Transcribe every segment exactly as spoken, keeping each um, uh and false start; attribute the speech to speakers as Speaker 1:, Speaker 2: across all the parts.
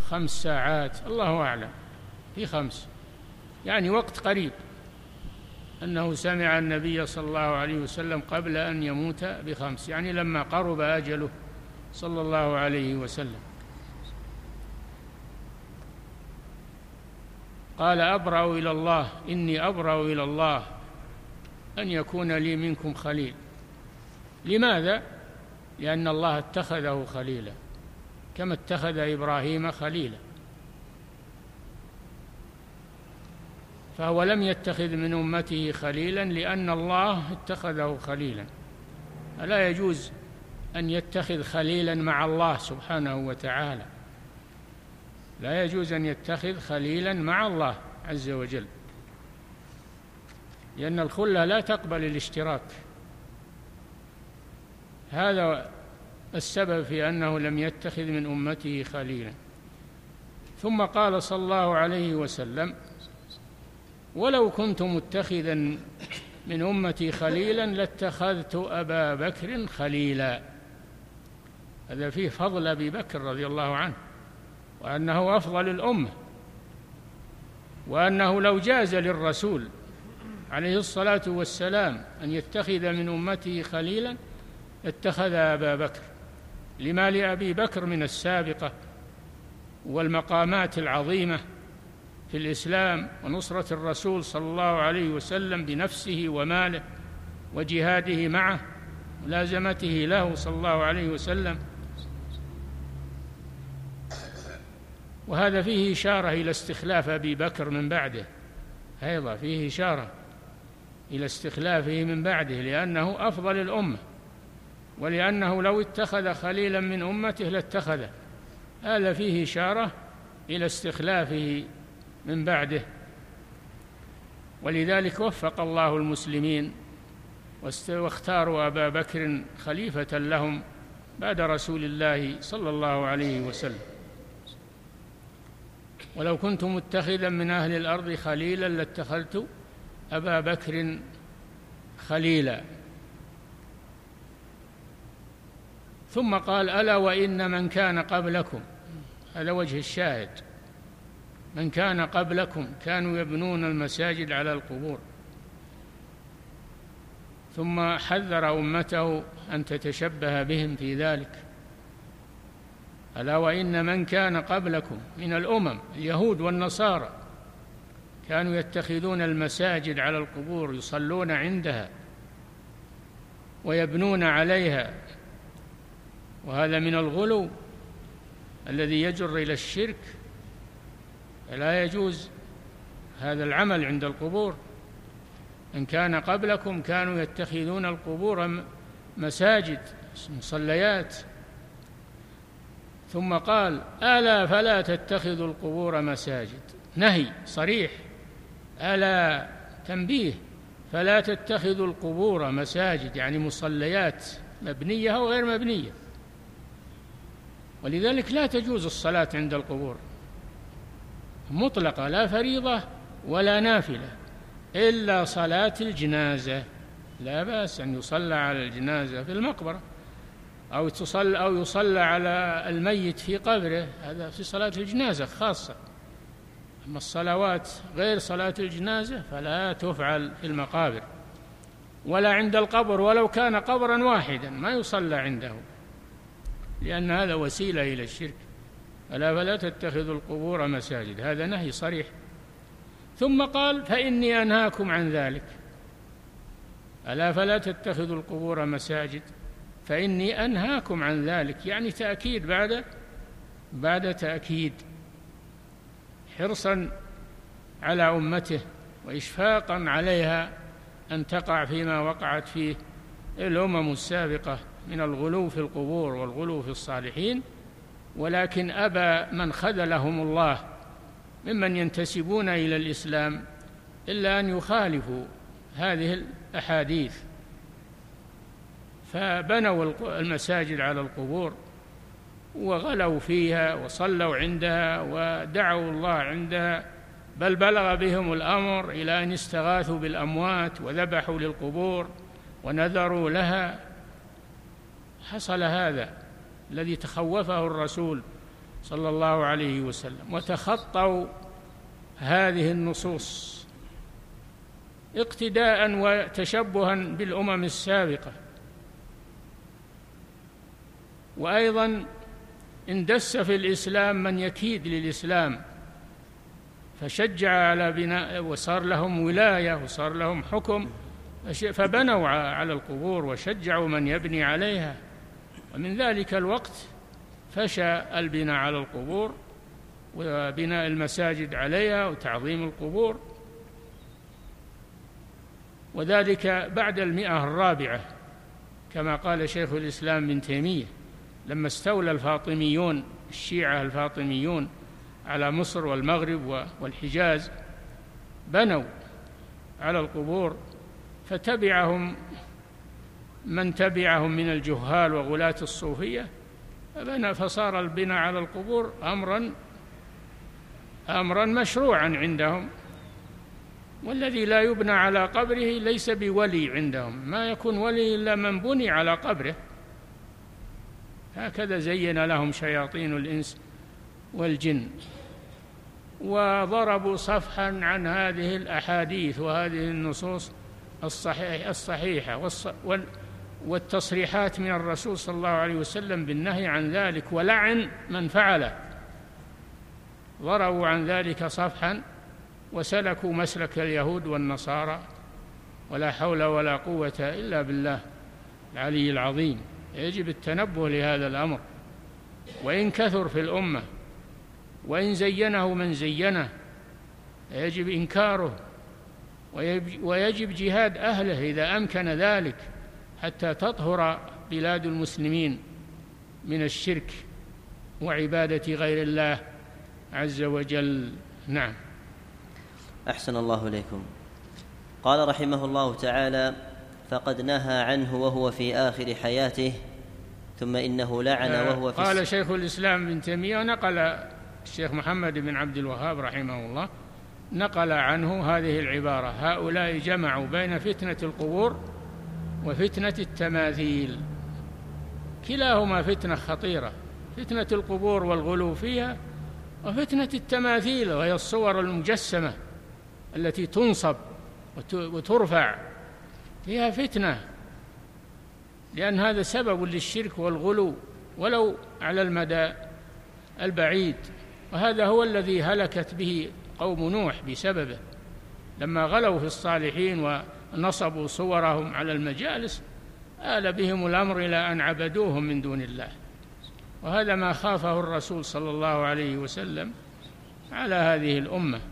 Speaker 1: خمس ساعات، الله أعلم، في خمس، يعني وقت قريب، أنه سمع النبي صلى الله عليه وسلم قبل أن يموت بخمس، يعني لما قرب أجله صلى الله عليه وسلم. قال: أبرأ إلى الله، إني أبرأ إلى الله أن يكون لي منكم خليل. لماذا؟ لأن الله اتخذه خليلا كما اتخذ إبراهيم خليلا، فهو لم يتخذ من أمته خليلا لأن الله اتخذه خليلا. ألا يجوز أن يتخذ خليلا مع الله سبحانه وتعالى، لا يجوز أن يتخذ خليلا مع الله عز وجل، لأن الخلة لا تقبل الاشتراك. هذا السبب في أنه لم يتخذ من أمته خليلا. ثم قال صلى الله عليه وسلم: ولو كنت متخذا من أمتي خليلا لاتخذت أبا بكر خليلا. هذا فيه فضل أبي بكر رضي الله عنه، وأنه أفضل الأمة، وأنه لو جاز للرسول عليه الصلاة والسلام أن يتخذ من أمته خليلا اتخذ أبا بكر، لما لأبي بكر من السابقة والمقامات العظيمة في الإسلام ونصرة الرسول صلى الله عليه وسلم بنفسه وماله وجهاده معه ولازمته له صلى الله عليه وسلم. وهذا فيه إشارة إلى استخلاف أبي بكر من بعده، أيضا فيه إشارة إلى استخلافه من بعده، لأنه أفضل الأمة، ولأنه لو اتخذ خليلا من أمته لاتخذه. هذا فيه إشارة إلى استخلافه من بعده. ولذلك وفق الله المسلمين واختاروا أبا بكر خليفة لهم بعد رسول الله صلى الله عليه وسلم. ولو كنت متخذا من أهل الأرض خليلا لاتخذت أبا بكر خليلا. ثم قال: ألا وإن من كان قبلكم، هذا وجه الشاهد، من كان قبلكم كانوا يبنون المساجد على القبور، ثم حذر أمته أن تتشبه بهم في ذلك. ألا وإن من كان قبلكم من الأمم اليهود والنصارى كانوا يتخذون المساجد على القبور، يصلون عندها ويبنون عليها، وهذا من الغلو الذي يجر إلى الشرك. لا يجوز هذا العمل عند القبور. إن كان قبلكم كانوا يتخذون القبور مساجد مصليات. ثم قال: ألا فلا تتخذوا القبور مساجد، نهي صريح، ألا تنبيه، فلا تتخذوا القبور مساجد، يعني مصليات مبنية أو غير مبنية. ولذلك لا تجوز الصلاة عند القبور مطلقة، لا فريضة ولا نافلة، إلا صلاة الجنازة. لا بأس أن يصلى على الجنازة في المقبرة، أو تصلى أو يصلى على الميت في قبره، هذا في صلاة الجنازة خاصة. أما الصلوات غير صلاة الجنازة فلا تفعل في المقابر ولا عند القبر، ولو كان قبرا واحدا ما يصلى عنده، لأن هذا وسيلة إلى الشرك. ألا فلا تتخذوا القبور مساجد، هذا نهي صريح. ثم قال: فإني أنهاكم عن ذلك. ألا فلا تتخذوا القبور مساجد، فإني أنهاكم عن ذلك، يعني تأكيد بعد بعد تأكيد، حرصا على أمته وإشفاقا عليها أن تقع فيما وقعت فيه الأمم السابقة من الغلو في القبور والغلو في الصالحين. ولكن أبى من خذلهم الله ممن ينتسبون إلى الإسلام إلا أن يخالفوا هذه الأحاديث، فبنوا المساجد على القبور وغلوا فيها وصلوا عندها ودعوا الله عندها، بل بلغ بهم الأمر إلى أن استغاثوا بالأموات وذبحوا للقبور ونذروا لها. حصل هذا الذي تخوفه الرسول صلى الله عليه وسلم، وتخطوا هذه النصوص اقتداء وتشبها بالأمم السابقة. وأيضا اندس في الإسلام من يكيد للإسلام، فشجع على بناء، وصار لهم ولاية وصار لهم حكم، فبنوا على القبور وشجعوا من يبني عليها. ومن ذلك الوقت فشى البناء على القبور وبناء المساجد عليها وتعظيم القبور، وذلك بعد المئة الرابعة كما قال شيخ الإسلام ابن تيمية، لما استولى الفاطميون الشيعة الفاطميون على مصر والمغرب والحجاز بنوا على القبور، فتبعهم من تبعهم من الجهال وغلاة الصوفية، فصار البناء على القبور أمرا أمرا مشروعا عندهم. والذي لا يبنى على قبره ليس بولي عندهم، ما يكون ولي إلا من بني على قبره. هكذا زين لهم شياطين الإنس والجن، وضربوا صفحا عن هذه الأحاديث وهذه النصوص الصحيح الصحيحة والتصريحات من الرسول صلى الله عليه وسلم بالنهي عن ذلك ولعن من فعله. ضربوا عن ذلك صفحا وسلكوا مسلك اليهود والنصارى، ولا حول ولا قوة إلا بالله العلي العظيم. يجب التنبه لهذا الأمر، وإن كثر في الأمة وإن زينه من زينه يجب إنكاره، ويجب جهاد أهله إذا أمكن ذلك حتى تطهر بلاد المسلمين من الشرك وعبادة غير الله عز وجل. نعم.
Speaker 2: أحسن الله إليكم. قال رحمه الله تعالى: فقد نهى عنه وهو في آخر حياته، ثم إنه لعن وهو في
Speaker 1: قال شيخ الإسلام ابن تيمية، ونقل الشيخ محمد بن عبد الوهاب رحمه الله نقل عنه هذه العبارة: هؤلاء جمعوا بين فتنة القبور وفتنة التماثيل، كلاهما فتنة خطيرة، فتنة القبور والغلو فيها، وفتنة التماثيل وهي الصور المجسمة التي تنصب وترفع، فيها فتنة، لأن هذا سبب للشرك والغلو ولو على المدى البعيد. وهذا هو الذي هلكت به قوم نوح بسببه، لما غلوا في الصالحين ونصبوا صورهم على المجالس آل بهم الأمر إلى أن عبدوهم من دون الله. وهذا ما خافه الرسول صلى الله عليه وسلم على هذه الأمة.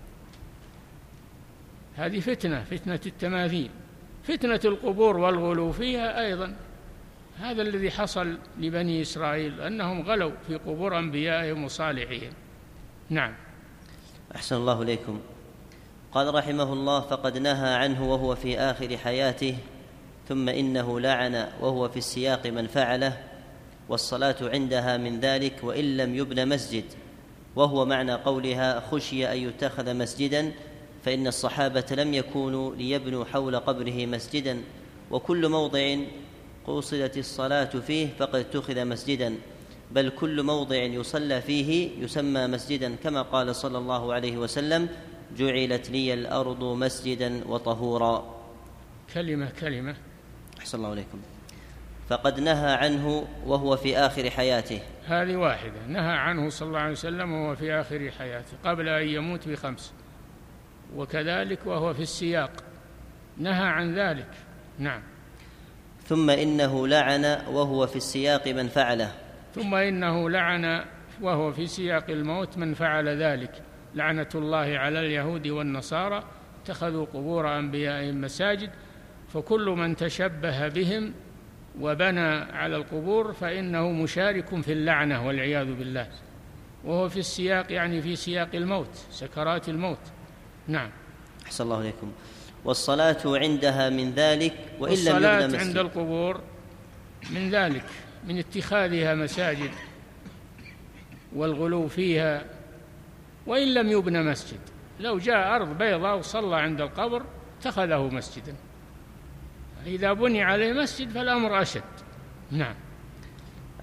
Speaker 1: هذه فتنة، فتنة التماثيل. فتنة القبور والغلو فيها أيضا، هذا الذي حصل لبني إسرائيل، أنهم غلوا في قبور أنبيائهم وصالحين. نعم.
Speaker 2: أحسن الله إليكم. قال رحمه الله: فقد نهى عنه وهو في آخر حياته، ثم إنه لعن وهو في السياق من فعله، والصلاة عندها من ذلك وإن لم يبن مسجد، وهو معنى قولها: خشي أن يتخذ مسجدا، فإن الصحابة لم يكونوا ليبنوا حول قبره مسجدا، وكل موضع قصدت الصلاة فيه فقد اتخذ مسجدا، بل كل موضع يصلى فيه يسمى مسجدا، كما قال صلى الله عليه وسلم: جعلت لي الأرض مسجدا وطهورا.
Speaker 1: كلمة كلمة.
Speaker 2: أحسن الله عليكم. فقد نهى عنه وهو في آخر حياته،
Speaker 1: هذه واحدة، نهى عنه صلى الله عليه وسلم وهو في آخر حياته قبل أن يموت بخمس، وكذلك وهو في السياق نهى عن ذلك. نعم.
Speaker 2: ثم إنه لعن وهو في السياق من فعله،
Speaker 1: ثم إنه لعن وهو في سياق الموت من فعل ذلك، لعنة الله على اليهود والنصارى اتخذوا قبور أنبيائهم مساجد، فكل من تشبه بهم وبنى على القبور فإنه مشارك في اللعنة والعياذ بالله، وهو في السياق يعني في سياق الموت، سكرات الموت. نعم.
Speaker 2: أحسن الله عليكم. والصلاة عندها من ذلك وإن لم يبن مسجد.
Speaker 1: والصلاة عند القبور من ذلك، من اتخاذها مساجد والغلو فيها، وإن لم يبن مسجد. لو جاء أرض بيضاء وصلى عند القبر اتخذه مسجدا، إذا بني عليه مسجد فالأمر أشد. نعم.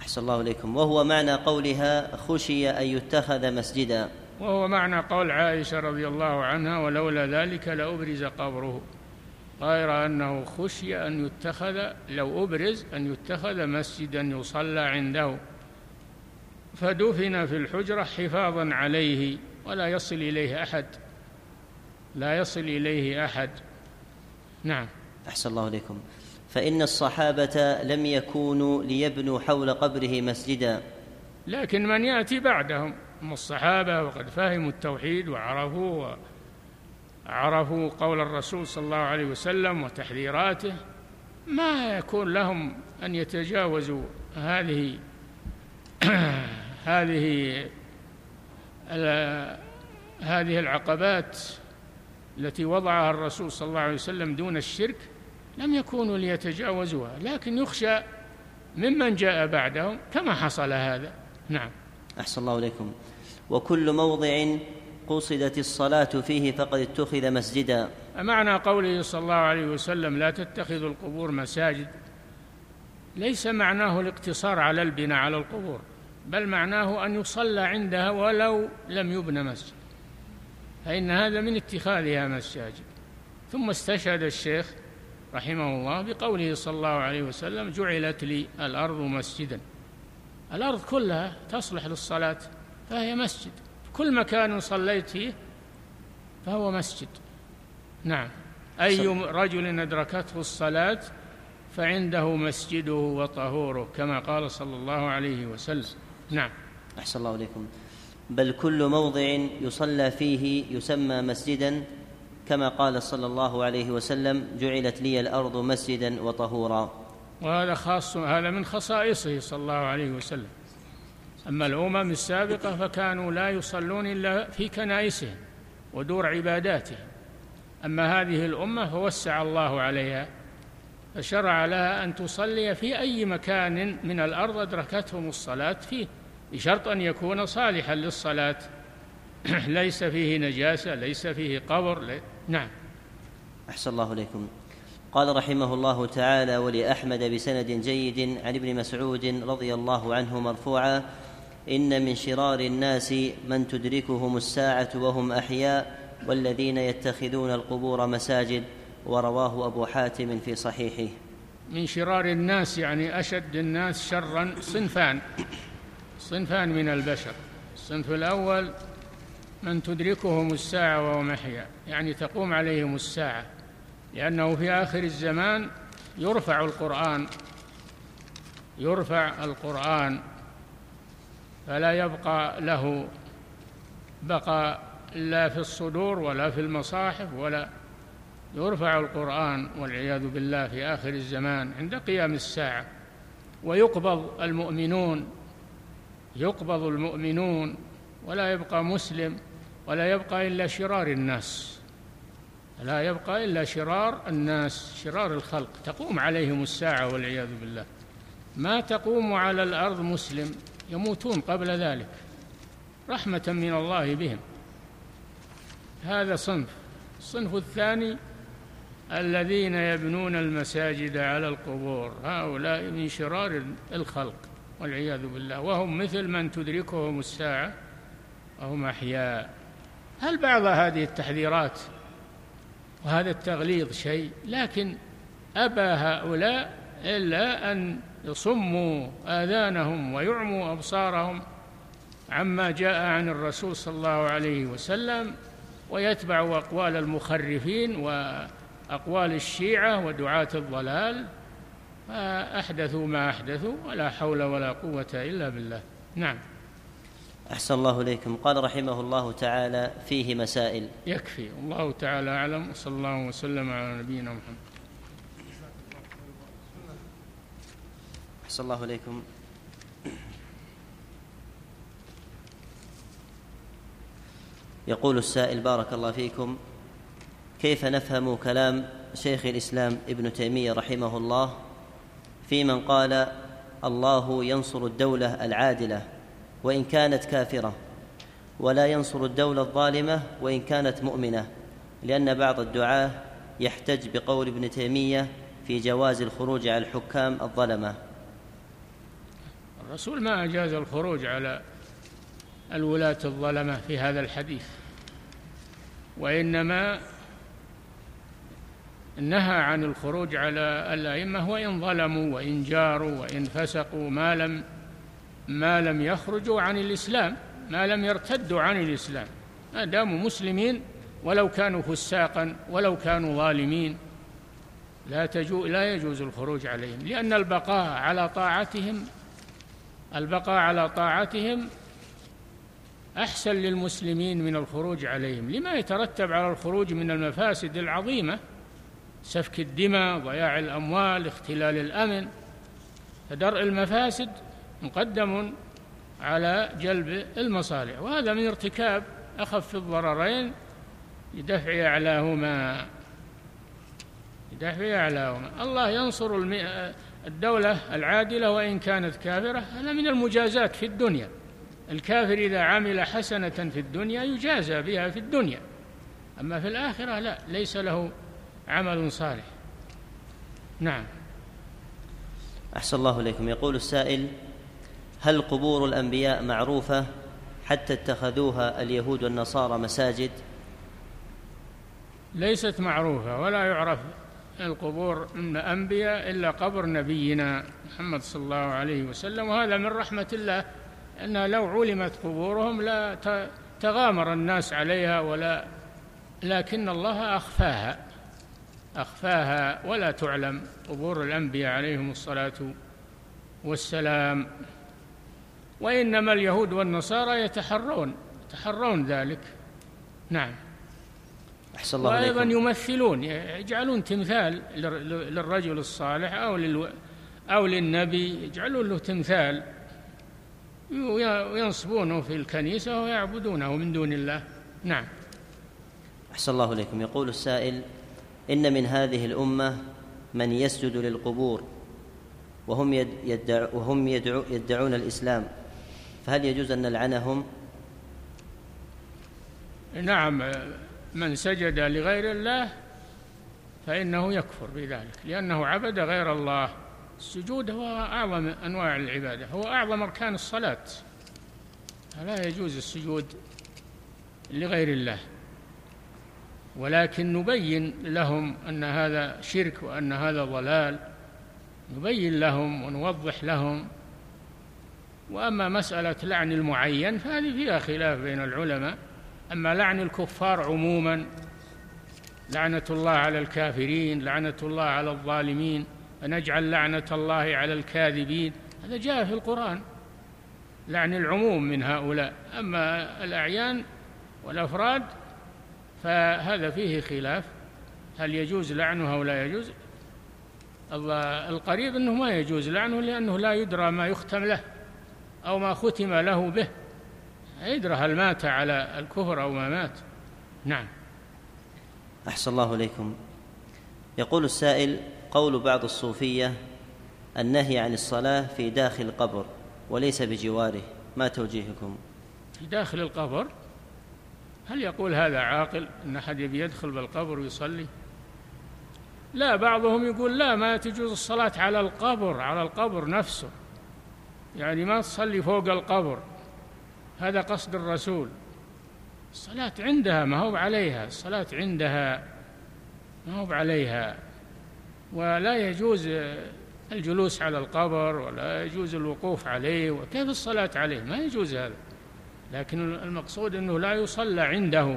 Speaker 2: أحسن الله إليكم. وهو معنى قولها خشي أن يتخذ مسجدا.
Speaker 1: وهو معنى قول عائشة رضي الله عنها ولولا ذلك لأبرز قبره، غير أنه خشي أن يتخذ، لو أبرز أن يتخذ مسجدا يصلى عنده، فدفن في الحجرة حفاظا عليه ولا يصل إليه أحد، لا يصل إليه أحد. نعم.
Speaker 2: أحسن الله إليكم. فإن الصحابة لم يكونوا ليبنوا حول قبره مسجدا،
Speaker 1: لكن من يأتي بعدهم هم الصحابة وقد فهموا التوحيد وعرفوا وعرفوا قول الرسول صلى الله عليه وسلم وتحذيراته، ما يكون لهم أن يتجاوزوا هذه هذه هذه العقبات التي وضعها الرسول صلى الله عليه وسلم دون الشرك، لم يكونوا ليتجاوزوها، لكن يخشى ممن جاء بعدهم كما حصل هذا. نعم.
Speaker 2: أحسن الله إليكم. وكل موضع قصدت الصلاة فيه فقد اتخذ مسجدا.
Speaker 1: معنى قوله صلى الله عليه وسلم لا تتخذوا القبور مساجد ليس معناه الاقتصار على البناء على القبور، بل معناه أن يصلى عندها ولو لم يبنى مسجد، فإن هذا من اتخاذها مساجد. ثم استشهد الشيخ رحمه الله بقوله صلى الله عليه وسلم جعلت لي الأرض مسجدا. الأرض كلها تصلح للصلاة فهي مسجد، كل مكان صليت فيه فهو مسجد. نعم. أي رجل أدركته الصلاة فعنده مسجده وطهوره كما قال صلى الله عليه وسلم. نعم.
Speaker 2: أحسن الله إليكم. بل كل موضع يصلى فيه يسمى مسجدا كما قال صلى الله عليه وسلم جعلت لي الأرض مسجدا وطهورا.
Speaker 1: وهذا خاص، هذا من خصائصه صلى الله عليه وسلم. أما الأمم السابقة فكانوا لا يصلون إلا في كنائسهم ودور عباداتهم، أما هذه الأمة فوسع الله عليها فشرع لها أن تصلي في أي مكان من الأرض أدركتهم الصلاة فيه، بشرط أن يكون صالحا للصلاة ليس فيه نجاسة ليس فيه قبر. لي... نعم.
Speaker 2: أحسن الله إليكم. قال رحمه الله تعالى ولأحمد بسند جيد عن ابن مسعود رضي الله عنه مرفوعا إن من شرار الناس من تدركهم الساعة وهم أحياء والذين يتخذون القبور مساجد. ورواه أبو حاتم في صحيحه.
Speaker 1: من شرار الناس يعني أشد الناس شرا صنفان صنفان من البشر. الصنف الأول من تدركهم الساعة وهم أحياء، يعني تقوم عليهم الساعة، لأنه في آخر الزمان يرفع القرآن يرفع القرآن فلا يبقى له بقى لا في الصدور ولا في المصاحف، ولا يرفع القرآن والعياذ بالله في آخر الزمان عند قيام الساعة، ويقبض المؤمنون يقبض المؤمنون ولا يبقى مسلم ولا يبقى إلا شرار الناس لا يبقى إلا شرار الناس شرار الخلق، تقوم عليهم الساعة والعياذ بالله. ما تقوم على الأرض مسلم، يموتون قبل ذلك رحمة من الله بهم. هذا صنف. الصنف الثاني الذين يبنون المساجد على القبور، هؤلاء من شرار الخلق والعياذ بالله، وهم مثل من تدركهم الساعة وهم أحياء. هل بعض هذه التحذيرات وهذا التغليظ شيء، لكن أبى هؤلاء إلا أن يصموا آذانهم ويعموا أبصارهم عما جاء عن الرسول صلى الله عليه وسلم، ويتبعوا أقوال المخرفين وأقوال الشيعة ودعاة الضلال، فأحدثوا ما أحدثوا ولا حول ولا قوة إلا بالله. نعم.
Speaker 2: أحسن الله إليكم. قال رحمه الله تعالى فيه مسائل.
Speaker 1: يكفي. الله تعالى أعلم، وصلى الله وسلم على نبينا محمد.
Speaker 2: أحسن الله إليكم. يقول السائل بارك الله فيكم: كيف نفهم كلام شيخ الإسلام ابن تيمية رحمه الله في من قال الله ينصر الدولة العادلة وإن كانت كافرة، ولا ينصر الدولة الظالمة وإن كانت مؤمنة، لأن بعض الدعاة يحتج بقول ابن تيمية في جواز الخروج على الحكام الظلمة؟
Speaker 1: الرسول ما أجاز الخروج على الولاة الظلمة في هذا الحديث، وإنما نهى عن الخروج على الأئمة وإن ظلموا وإن جاروا وإن فسقوا ما لم ما لم يخرجوا عن الإسلام، ما لم يرتدوا عن الإسلام، ما داموا مسلمين ولو كانوا فساقا ولو كانوا ظالمين لا تجو لا يجوز الخروج عليهم، لأن البقاء على طاعتهم البقاء على طاعتهم أحسن للمسلمين من الخروج عليهم، لما يترتب على الخروج من المفاسد العظيمة: سفك الدماء، ضياع الأموال، اختلال الأمن. فدرء المفاسد مقدم على جلب المصالح، وهذا من ارتكاب أخف الضررين لدفع أعلاهما لدفع أعلاهما. الله ينصر الدولة العادلة وإن كانت كافرة، هذا من المجازات في الدنيا. الكافر إذا عمل حسنة في الدنيا يجازى بها في الدنيا، أما في الآخرة لا، ليس له عمل صالح. نعم.
Speaker 2: أحسن الله إليكم. يقول السائل: هل قبور الأنبياء معروفة حتى اتخذوها اليهود والنصارى مساجد؟
Speaker 1: ليست معروفة، ولا يعرف القبور من أنبياء إلا قبر نبينا محمد صلى الله عليه وسلم، وهذا من رحمة الله، أن لو علمت قبورهم لا تغامر الناس عليها، ولا لكن الله أخفاها أخفاها ولا تعلم قبور الأنبياء عليهم الصلاة والسلام. وإنما اليهود والنصارى يتحرون يتحرون ذلك. نعم.
Speaker 2: أحسن الله
Speaker 1: وأيضا
Speaker 2: عليكم.
Speaker 1: يمثلون، يجعلون تمثال للرجل الصالح أو للو أو للنبي، يجعلون له تمثال وينصبونه في الكنيسة ويعبدونه من دون الله. نعم.
Speaker 2: أحسن الله إليكم. يقول السائل: إن من هذه الأمة من يسجد للقبور وهم يدعو وهم يدعو يدعون الإسلام، فهل يجوز أن نلعنهم؟
Speaker 1: نعم، من سجد لغير الله فإنه يكفر بذلك، لأنه عبد غير الله. السجود هو أعظم أنواع العبادة، هو أعظم أركان الصلاة، فلا يجوز السجود لغير الله. ولكن نبين لهم أن هذا شرك وأن هذا ضلال، نبين لهم ونوضح لهم. وأما مسألة لعن المعين فهذه فيها خلاف بين العلماء. أما لعن الكفار عموما، لعنة الله على الكافرين، لعنة الله على الظالمين، فنجعل لعنة الله على الكاذبين، هذا جاء في القرآن، لعن العموم من هؤلاء. أما الأعيان والأفراد فهذا فيه خلاف، هل يجوز لعنه أو لا يجوز؟ القريب أنه ما يجوز لعنه، لأنه لا يدرى ما يختم له أو ما ختم له به، يدرى هل مات على الكفر أو ما مات. نعم.
Speaker 2: أحسن الله إليكم. يقول السائل: قول بعض الصوفية النهي عن الصلاة في داخل القبر وليس بجواره، ما توجيهكم؟
Speaker 1: في داخل القبر؟ هل يقول هذا عاقل أن أحد يبي يدخل بالقبر ويصلي؟ لا، بعضهم يقول لا، ما تجوز الصلاة على القبر، على القبر نفسه، يعني ما تصلي فوق القبر، هذا قصد الرسول. الصلاة عندها ما هو عليها، الصلاة عندها ما هو عليها، ولا يجوز الجلوس على القبر ولا يجوز الوقوف عليه، وكيف الصلاة عليه؟ ما يجوز هذا. لكن المقصود أنه لا يصلى عنده،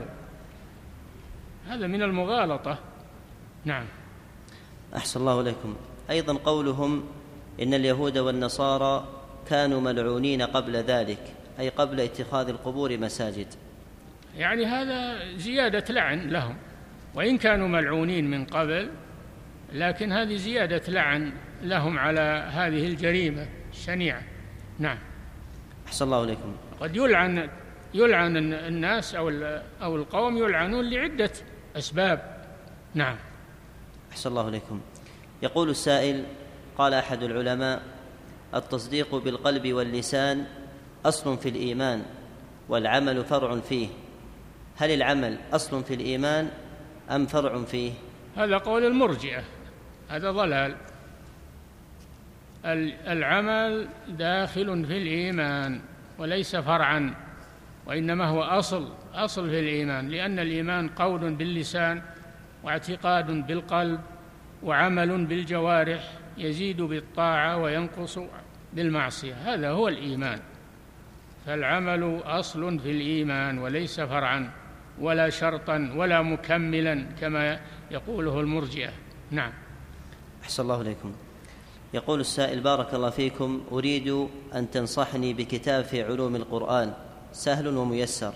Speaker 1: هذا من المغالطة. نعم.
Speaker 2: أحسن الله إليكم. أيضا قولهم إن اليهود والنصارى كانوا ملعونين قبل ذلك، أي قبل اتخاذ القبور مساجد،
Speaker 1: يعني هذا زيادة لعن لهم، وإن كانوا ملعونين من قبل، لكن هذه زيادة لعن لهم على هذه الجريمة الشنيعة. نعم.
Speaker 2: أحسن الله إليكم.
Speaker 1: قد يلعن يلعن الناس أو أو القوم يلعنون لعدة أسباب. نعم.
Speaker 2: أحسن الله إليكم. يقول السائل: قال أحد العلماء: التصديق بالقلب واللسان أصل في الإيمان والعمل فرع فيه، هل العمل أصل في الإيمان أم فرع فيه؟
Speaker 1: هذا قول المرجئة، هذا ضلال. العمل داخل في الإيمان وليس فرعا، وإنما هو أصل أصل في الإيمان، لأن الإيمان قول باللسان واعتقاد بالقلب وعمل بالجوارح، يزيد بالطاعة وينقص بالمعصية، هذا هو الإيمان. فالعمل أصل في الإيمان وليس فرعا ولا شرطا ولا مكملا كما يقوله المرجئة. نعم.
Speaker 2: أحسن الله إليكم. يقول السائل: بارك الله فيكم، أريد أن تنصحني بكتاب في علوم القرآن سهل وميسر.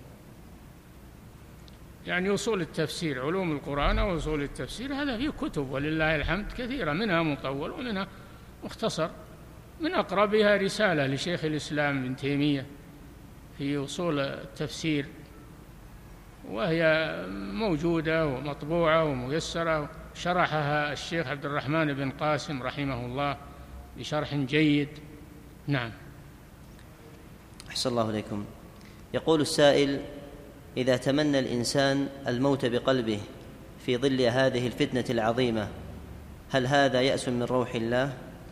Speaker 1: يعني أصول التفسير، علوم القرآن أو أصول التفسير، هذا فيه كتب ولله الحمد كثيرة، منها مطول ومنها مختصر. من أقربها رسالة لشيخ الإسلام ابن تيمية في أصول التفسير، وهي موجودة ومطبوعة وميسرة، شرحها الشيخ عبد الرحمن بن قاسم رحمه الله بشرح جيد. نعم.
Speaker 2: أحسن الله إليكم. يقول السائل: إذا تمنى الإنسان الموت بقلبه في ظل هذه الفتنة العظيمة، هل هذا يأس من روح الله؟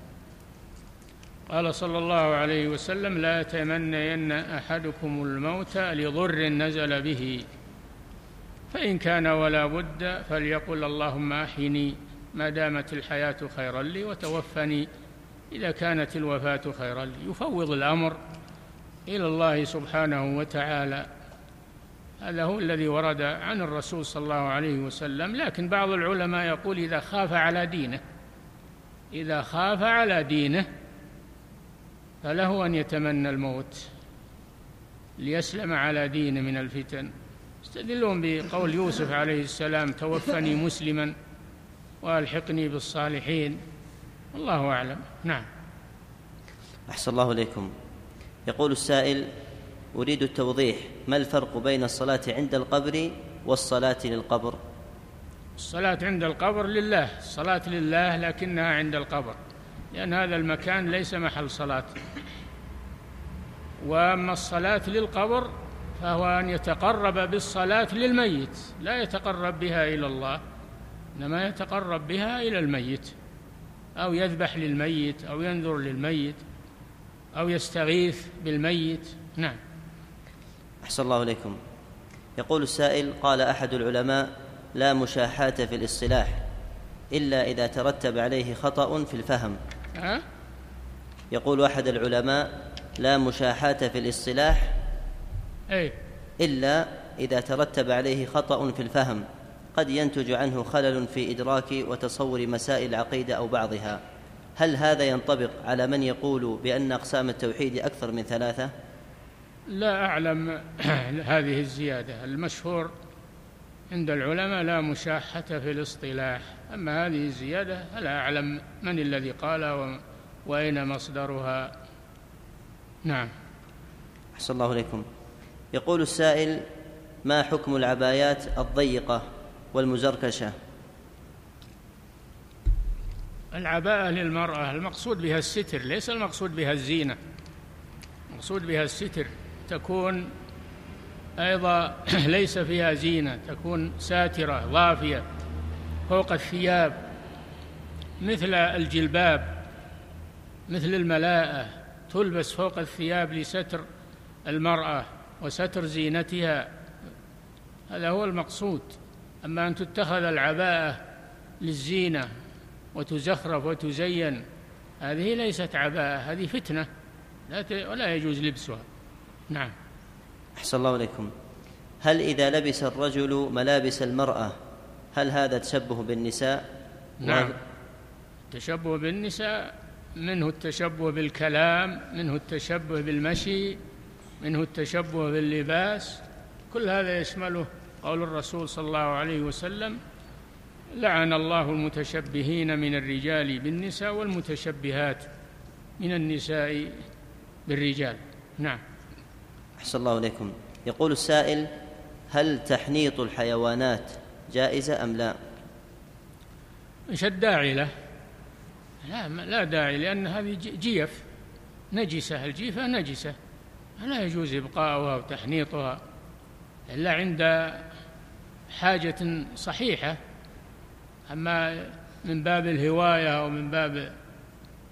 Speaker 1: قال صلى الله عليه وسلم: لا يتمنين أحدكم الموت لضر نزل به، فإن كان ولا بد فليقل اللهم أحيني ما دامت الحياة خيرا لي، وتوفني إذا كانت الوفاة خيرا لي. يفوض الأمر إلى الله سبحانه وتعالى، هذا هو الذي ورد عن الرسول صلى الله عليه وسلم. لكن بعض العلماء يقول إذا خاف على دينه إذا خاف على دينه فله أن يتمنى الموت ليسلم على دينه من الفتن. يستدلون بقول يوسف عليه السلام: توفني مسلما وألحقني بالصالحين. الله أعلم. نعم.
Speaker 2: أحسن الله إليكم. يقول السائل: أريد التوضيح، ما الفرق بين الصلاة عند القبر والصلاة للقبر؟
Speaker 1: الصلاة عند القبر لله، الصلاة لله لكنها عند القبر، لأن هذا المكان ليس محل صلاة. وأما الصلاة للقبر فهو أن يتقرب بالصلاة للميت، لا يتقرب بها إلى الله، إنما يتقرب بها إلى الميت، أو يذبح للميت، أو ينذر للميت، أو يستغيث بالميت. نعم.
Speaker 2: أحسن الله إليكم. يقول السائل: قال أحد العلماء: لا مشاحاة في الاصطلاح إلا إذا ترتب عليه خطأ في الفهم.
Speaker 1: أه؟
Speaker 2: يقول أحد العلماء: لا مشاحاة في الاصطلاح
Speaker 1: أي.
Speaker 2: إلا إذا ترتب عليه خطأ في الفهم، قد ينتج عنه خلل في إدراك وتصور مسائل العقيدة أو بعضها. هل هذا ينطبق على من يقول بأن أقسام التوحيد أكثر من ثلاثة؟
Speaker 1: لا أعلم هذه الزيادة. المشهور عند العلماء لا مشاحة في الاصطلاح، أما هذه الزيادة لا أعلم من الذي قال وأين مصدرها. نعم.
Speaker 2: أحسن الله إليكم. يقول السائل: ما حكم العبايات الضيقة والمزركشة؟
Speaker 1: العباءة للمرأة المقصود بها الستر، ليس المقصود بها الزينة، المقصود بها الستر، تكون أيضا ليس فيها زينة، تكون ساترة ضافية فوق الثياب، مثل الجلباب، مثل الملاءة، تلبس فوق الثياب لستر المرأة وستر زينتها، هذا هو المقصود. أما أن تتخذ العباءة للزينة وتزخرف وتزين، هذه ليست عباءة، هذه فتنة ولا يجوز لبسها. نعم.
Speaker 2: أحسن الله إليكم. هل إذا لبس الرجل ملابس المرأة هل هذا تشبه بالنساء؟
Speaker 1: نعم. التشبه بالنساء منه التشبه بالكلام، منه التشبه بالمشي، منه التشبه باللباس، كل هذا يشمله قول الرسول صلى الله عليه وسلم: لعن الله المتشبهين من الرجال بالنساء والمتشبهات من النساء بالرجال. نعم.
Speaker 2: أحسن الله إليكم. يقول السائل: هل تحنيط الحيوانات جائزة أم لا؟
Speaker 1: إيش الداعي له؟ لا, لا داعي، لأن هذه جيف نجسة، الجيفة نجسة، لا يجوز إبقاؤها وتحنيطها إلا عند حاجة صحيحة. أما من باب الهواية ومن باب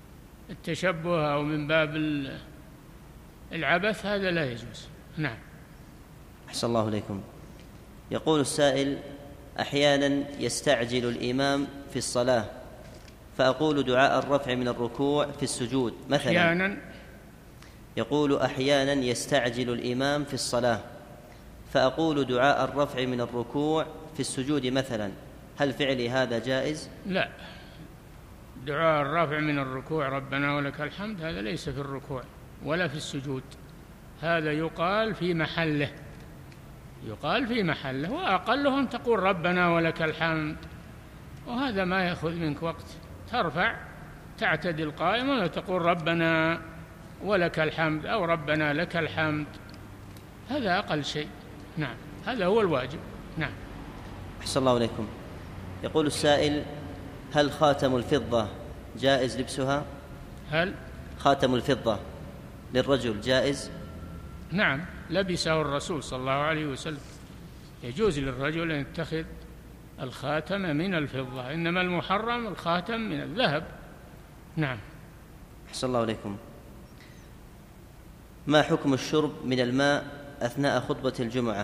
Speaker 1: التشبه أو من باب العبث هذا لا يجوز. نعم.
Speaker 2: أحسن الله إليكم. يقول السائل: أحيانا يستعجل الإمام في الصلاة فأقول دعاء الرفع من الركوع في السجود مثلا.
Speaker 1: أحيانا
Speaker 2: يقول أحيانا يستعجل الإمام في الصلاة فأقول دعاء الرفع من الركوع في السجود مثلا، هل فعلي هذا جائز؟
Speaker 1: لا، دعاء الرفع من الركوع ربنا ولك الحمد هذا ليس في الركوع ولا في السجود، هذا يقال في محله، يقال في محله، وأقله أن تقول ربنا ولك الحمد، وهذا ما يأخذ منك وقت، ترفع تعتدل قائما وتقول ربنا ولك الحمد أو ربنا لك الحمد، هذا أقل شيء. نعم، هذا هو الواجب. نعم.
Speaker 2: أحسن الله إليكم. يقول السائل: هل خاتم الفضة جائز لبسها؟
Speaker 1: هل
Speaker 2: خاتم الفضة للرجل جائز؟
Speaker 1: نعم، لبسه الرسول صلى الله عليه وسلم، يجوز للرجل أن يتخذ الخاتم من الفضة، إنما المحرم الخاتم من الذهب. نعم.
Speaker 2: أحسن الله إليكم. ما حكم الشرب من الماء أثناء خطبة الجمعة؟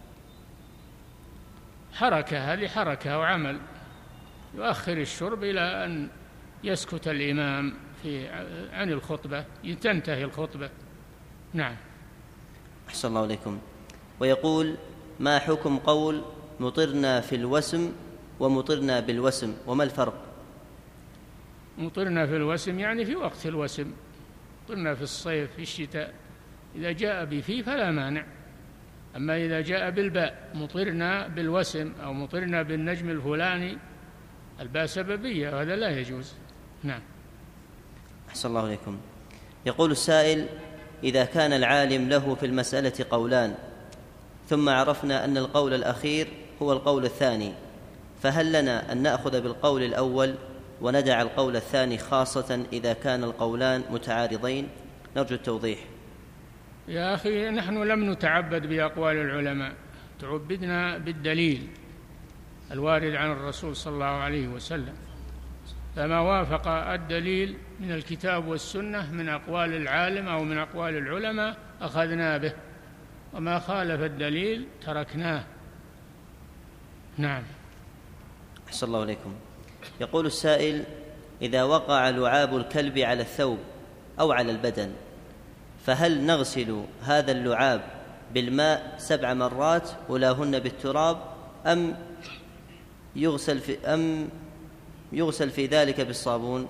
Speaker 1: حركة، هذه حركة وعمل، يؤخر الشرب إلى أن يسكت الإمام في عن الخطبة، تنتهي الخطبة. نعم.
Speaker 2: أحسن الله إليكم. ويقول: ما حكم قول مطرنا في الوسم ومطرنا بالوسم، وما الفرق؟
Speaker 1: مطرنا في الوسم يعني في وقت الوسم، مطرنا في الصيف في الشتاء، إذا جاء بفي فلا مانع، أما إذا جاء بالباء مطرنا بالوسم أو مطرنا بالنجم الفلاني الباء سببية، وهذا لا يجوز. نعم.
Speaker 2: أحسن الله إليكم. يقول السائل: إذا كان العالم له في المسألة قولان ثم عرفنا أن القول الأخير هو القول الثاني، فهل لنا أن نأخذ بالقول الأول وندع القول الثاني، خاصة إذا كان القولان متعارضين؟ نرجو التوضيح.
Speaker 1: يا أخي، نحن لم نتعبد بأقوال العلماء، تعبدنا بالدليل الوارد عن الرسول صلى الله عليه وسلم، فما وافق الدليل من الكتاب والسنة من أقوال العالم أو من أقوال العلماء أخذنا به، وما خالف الدليل تركناه. نعم.
Speaker 2: أحسن الله إليكم. يقول السائل: إذا وقع لعاب الكلب على الثوب أو على البدن، فهل نغسل هذا اللعاب بالماء سبع مرات أولاهن بالتراب، أم يغسل في أم يغسل في ذلك بالصابون؟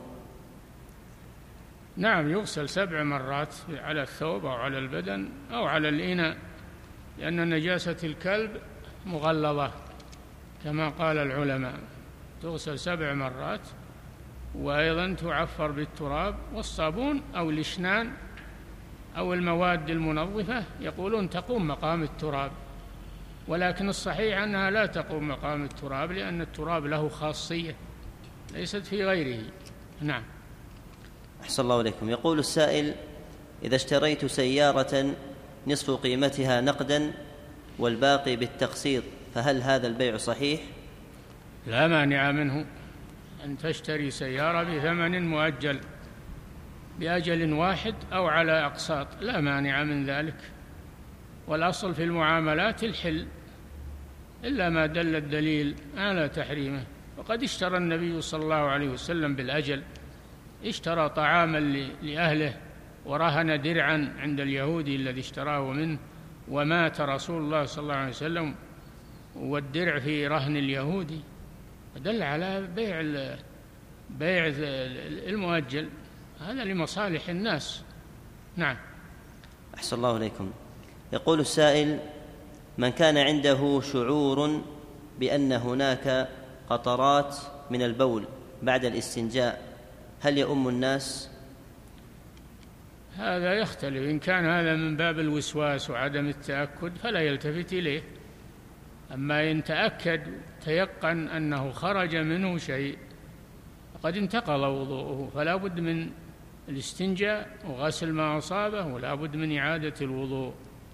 Speaker 1: نعم، يغسل سبع مرات على الثوب أو على البدن أو على الإناء، لأن نجاسة الكلب مغلظة كما قال العلماء، تغسل سبع مرات، وأيضا تعفر بالتراب والصابون أو الإشنان أو المواد المنظفة، يقولون تقوم مقام التراب، ولكن الصحيح أنها لا تقوم مقام التراب، لأن التراب له خاصية ليست في غيره. نعم.
Speaker 2: أحسن الله إليكم. يقول السائل: إذا اشتريت سيارة نصف قيمتها نقدا والباقي بالتقسيط، فهل هذا البيع صحيح؟
Speaker 1: لا مانع منه أن تشتري سيارة بثمن مؤجل بأجل واحد أو على أقساط، لا مانع من ذلك، والأصل في المعاملات الحل إلا ما دل الدليل على تحريمه. وقد اشترى النبي صلى الله عليه وسلم بالأجل، اشترى طعاما لأهله ورهن درعا عند اليهودي الذي اشتراه منه، ومات رسول الله صلى الله عليه وسلم والدرع في رهن اليهودي، دل على بيع بيع المؤجل، هذا لمصالح الناس. نعم.
Speaker 2: أحسن الله إليكم. يقول السائل: من كان عنده شعور بأن هناك قطرات من البول بعد الاستنجاء، هل يؤم الناس؟
Speaker 1: هذا يختلف، إن كان هذا من باب الوسواس وعدم التأكد فلا يلتفت إليه، أما إن تأكد تيقن أنه خرج منه شيء فقد انتقض وضوءه، فلا بد من الاستنجاء وغسل ما أصابه، ولا بد من إعادة الوضوء.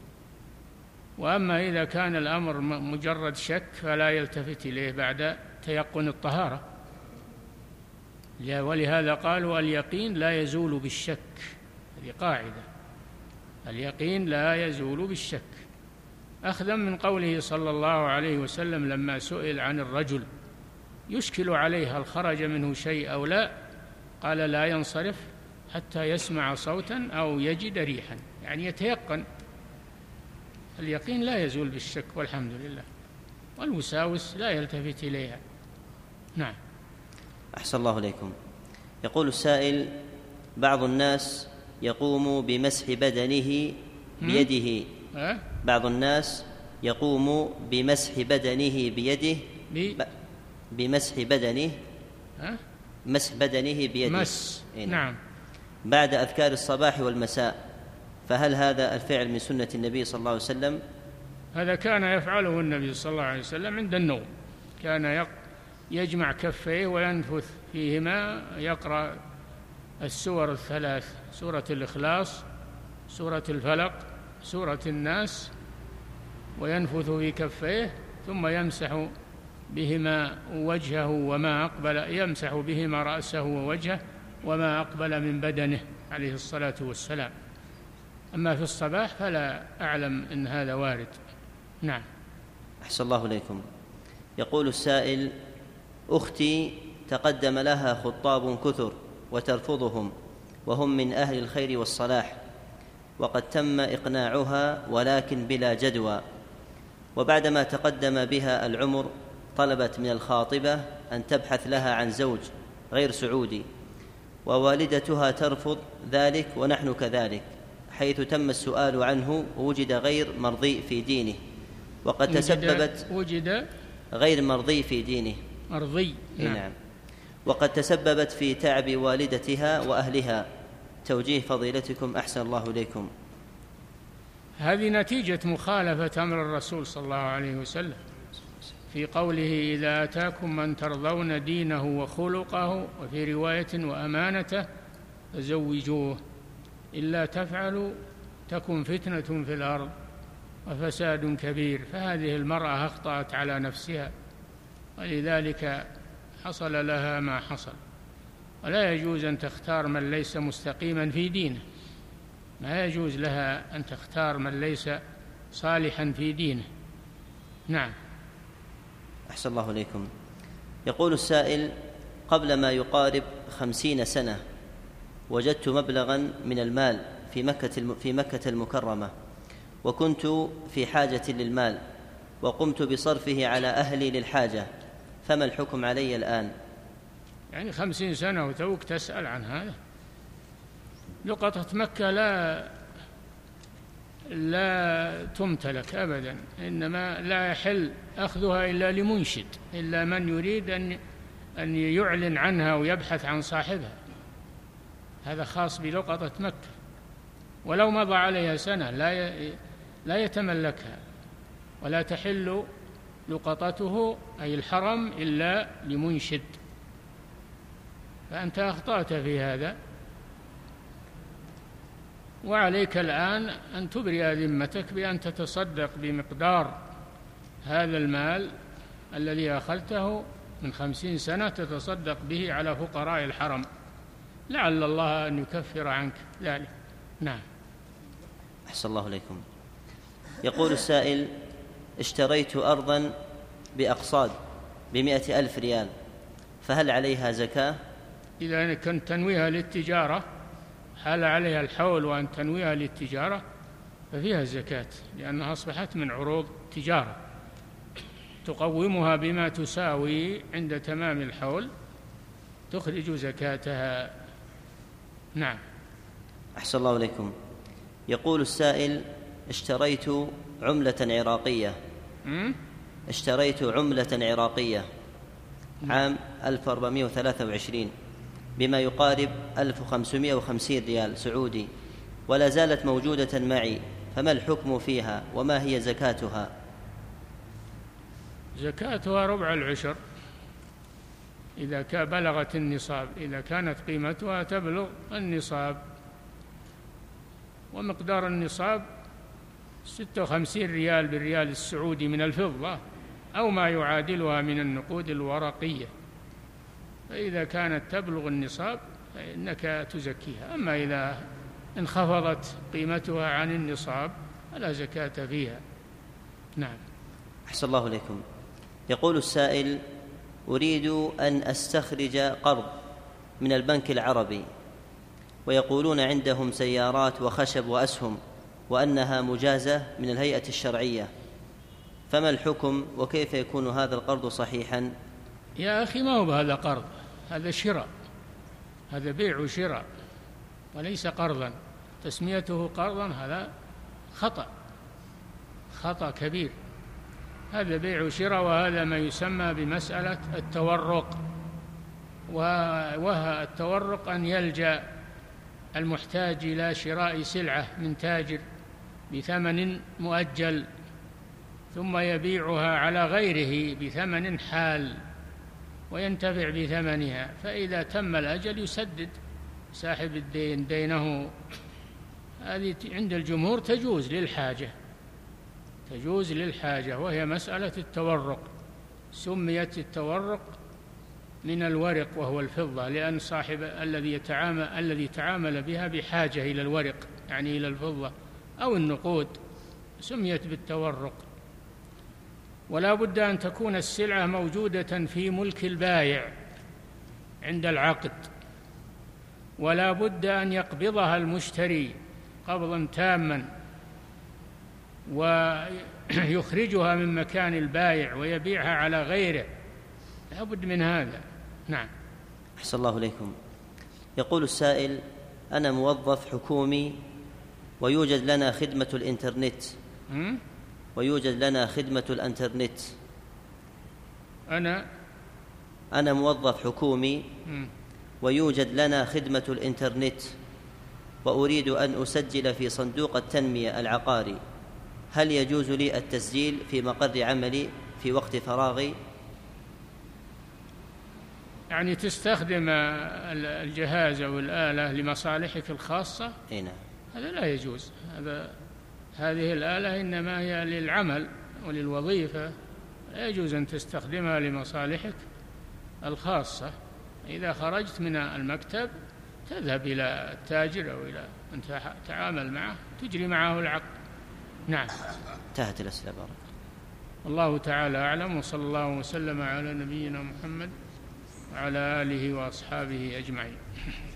Speaker 1: وأما إذا كان الأمر مجرد شك فلا يلتفت إليه بعد تيقن الطهارة. ولهذا قالوا اليقين لا يزول بالشك، هذه قاعدة، اليقين لا يزول بالشك، أخذا من قوله صلى الله عليه وسلم لما سئل عن الرجل يشكل عليه هل خرج منه شيء أو لا، قال لا ينصرف حتى يسمع صوتا أو يجد ريحا، يعني يتيقن. اليقين لا يزول بالشك والحمد لله، والوساوس لا يلتفت إليها. نعم.
Speaker 2: أحسن الله إليكم. يقول السائل: بعض الناس يقوم بمسح بدنه بيده
Speaker 1: أه؟
Speaker 2: بعض الناس يقوم بمسح بدنه بيده
Speaker 1: بي؟
Speaker 2: بمسح بدنه
Speaker 1: أه؟
Speaker 2: مسح بدنه بيده
Speaker 1: مس.
Speaker 2: إيه؟
Speaker 1: نعم.
Speaker 2: بعد أذكار الصباح والمساء، فهل هذا الفعل من سنة النبي صلى الله عليه وسلم؟
Speaker 1: هذا كان يفعله النبي صلى الله عليه وسلم عند النوم، كان يجمع كفيه وينفث فيهما، يقرأ السور الثلاث: سورة الإخلاص، سورة الفلق، سورة الناس، وينفث في كفيه، ثم يمسح بهما وجهه وما أقبل، يمسح بهما رأسه ووجهه وما أقبل من بدنه عليه الصلاة والسلام. أما في الصباح فلا أعلم أن هذا وارد. نعم.
Speaker 2: أحسن الله إليكم. يقول السائل: أختي تقدم لها خطاب كثر وترفضهم وهم من أهل الخير والصلاح، وقد تم إقناعها ولكن بلا جدوى، وبعدما تقدم بها العمر طلبت من الخاطبة أن تبحث لها عن زوج غير سعودي، ووالدتها ترفض ذلك ونحن كذلك، حيث تم السؤال عنه ووجد غير مرضي في دينه، وقد تسببت
Speaker 1: وجد
Speaker 2: غير مرضي في دينه
Speaker 1: مرضي. نعم.
Speaker 2: نعم. وقد تسببت في تعب والدتها وأهلها، توجيه فضيلتكم أحسن الله إليكم.
Speaker 1: هذه نتيجة مخالفة أمر الرسول صلى الله عليه وسلم في قوله: إذا أتاكم من ترضون دينه وخلقه، وفي رواية وأمانته فزوجوه، إلا تفعلوا تكن فتنة في الأرض وفساد كبير. فهذه المرأة أخطأت على نفسها، ولذلك حصل لها ما حصل. ولا يجوز أن تختار من ليس مستقيما في دينه، ما يجوز لها أن تختار من ليس صالحا في دينه. نعم.
Speaker 2: أحسن الله إليكم. يقول السائل: قبل ما يقارب خمسين سنة وجدت مبلغا من المال في مكة في مكة المكرمة، وكنت في حاجة للمال، وقمت بصرفه على أهلي للحاجة، فما الحكم علي الآن؟
Speaker 1: يعني خمسين سنة وتوك تسأل عن هذا؟ لقطة مكة لا لا تمتلك أبدا، إنما لا يحل أخذها إلا لمنشد، إلا من يريد أن أن يعلن عنها ويبحث عن صاحبها، هذا خاص بلقطة مكة. ولو مضى عليها سنة لا لا يتملكها، ولا تحل لقطته أي الحرم إلا لمنشد. فأنت أخطأت في هذا، وعليك الآن أن تبرئ ذمتك بأن تتصدق بمقدار هذا المال الذي أخذته من خمسين سنة، تتصدق به على فقراء الحرم، لعل الله أن يكفر عنك ذلك. نعم.
Speaker 2: أحسن الله إليكم. يقول السائل: اشتريت أرضا بأقصاد بمائة ألف ريال، فهل عليها زكاة؟
Speaker 1: إذا كنت تنويها للتجارة، حال عليها الحول وأن تنويها للتجارة، ففيها الزكاة، لأنها أصبحت من عروض تجارة، تقومها بما تساوي عند تمام الحول، تخرج زكاتها. نعم.
Speaker 2: أحسن الله إليكم. يقول السائل: اشتريت عملة عراقية اشتريت عملة عراقية عام ألف وأربعمائة وثلاثة وعشرين بما يقارب ألف وخمسمائة وخمسين ريال سعودي، ولا زالت موجودة معي، فما الحكم فيها وما هي زكاتها؟
Speaker 1: زكاتها ربع العشر إذا بلغت النصاب، إذا كانت قيمتها تبلغ النصاب، ومقدار النصاب ستة وخمسين ريال بالريال السعودي من الفضة، أو ما يعادلها من النقود الورقية، فإذا كانت تبلغ النصاب فإنك تزكيها. أما إذا انخفضت قيمتها عن النصاب فلا زكاة فيها. نعم.
Speaker 2: أحسن الله إليكم. يقول السائل: أريد أن أستخرج قرض من البنك العربي، ويقولون عندهم سيارات وخشب وأسهم وأنها مجازة من الهيئة الشرعية، فما الحكم وكيف يكون هذا القرض صحيحا؟
Speaker 1: يا أخي، ما هو بهذا قرض، هذا شراء، هذا بيع وشراء وليس قرضا. تسميته قرضا هذا خطأ، خطأ كبير. هذا بيع وشراء، وهذا ما يسمى بمسألة التورق. وهو التورق أن يلجأ المحتاج إلى شراء سلعة من تاجر بثمن مؤجل ثم يبيعها على غيره بثمن حال وينتفع بثمنها، فإذا تم الأجل يسدد صاحب الدين دينه. هذه عند الجمهور تجوز للحاجة، تجوز للحاجة، وهي مسألة التورق. سميت التورق من الورق وهو الفضة، لأن صاحب الذي يتعامل الذي تعامل بها بحاجة إلى الورق، يعني إلى الفضة أو النقود، سميت بالتورق. ولا بد أن تكون السلعة موجودة في ملك البائع عند العقد، ولا بد أن يقبضها المشتري قبضا تاما ويخرجها من مكان البائع ويبيعها على غيره، لا بد من هذا. نعم.
Speaker 2: أحسن الله إليكم. يقول السائل: أنا موظف حكومي ويوجد لنا خدمة الإنترنت
Speaker 1: م?
Speaker 2: ويوجد لنا خدمة الإنترنت
Speaker 1: أنا
Speaker 2: أنا موظف حكومي
Speaker 1: م?
Speaker 2: ويوجد لنا خدمة الإنترنت، وأريد أن أسجل في صندوق التنمية العقاري، هل يجوز لي التسجيل في مقر عملي في وقت فراغي؟
Speaker 1: يعني تستخدم الجهاز أو الآلة لمصالحك الخاصة؟
Speaker 2: نعم.
Speaker 1: هذا لا يجوز. هذا هذه الآلة إنما هي للعمل وللوظيفة، لا يجوز أن تستخدمها لمصالحك الخاصة. إذا خرجت من المكتب تذهب إلى التاجر أو إلى من تتعامل معه تجري معه العقد. نعم.
Speaker 2: انتهت الأسئلة.
Speaker 1: الله تعالى أعلم، وصلى الله وسلم على نبينا محمد وعلى آله وأصحابه أجمعين.